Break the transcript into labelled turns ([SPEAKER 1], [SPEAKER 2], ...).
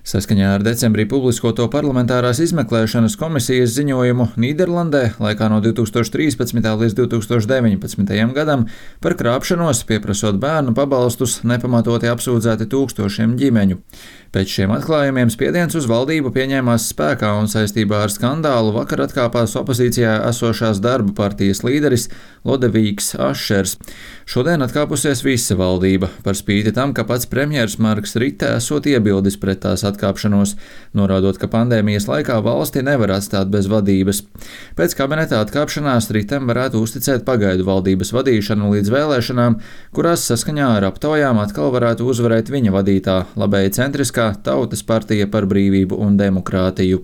[SPEAKER 1] Saskaņā ar decembrī publiskoto parlamentārās izmeklēšanas komisijas ziņojumu Nīderlandē laikā no 2013. līdz 2019. gadam par krāpšanos, pieprasot bērnu pabalstus, nepamatoti apsūdzēti tūkstošiem ģimeņu. Pēc šiem atklājumiem spiediens uz valdību pieņēmās spēkā un saistībā ar skandālu vakar atkāpās opozīcijā esošās Darba partijas līderis Lodevīgs Ašers. Šodien atkāpusies visa valdība, par spīti tam, ka pats premjers Marks Rite esot iebildis pret tās atkāpšanos, norādot, ka pandēmijas laikā valsti nevar atstāt bez vadības. Pēc kabineta atkāpšanās Ritem varētu uzticēt pagaidu valdības vadīšanu līdz vēlēšanām, kurās saskaņā ar aptaujām atkal varētu uzvarēt viņa vadītā labēji centriskā Tautas partija par brīvību un demokrātiju.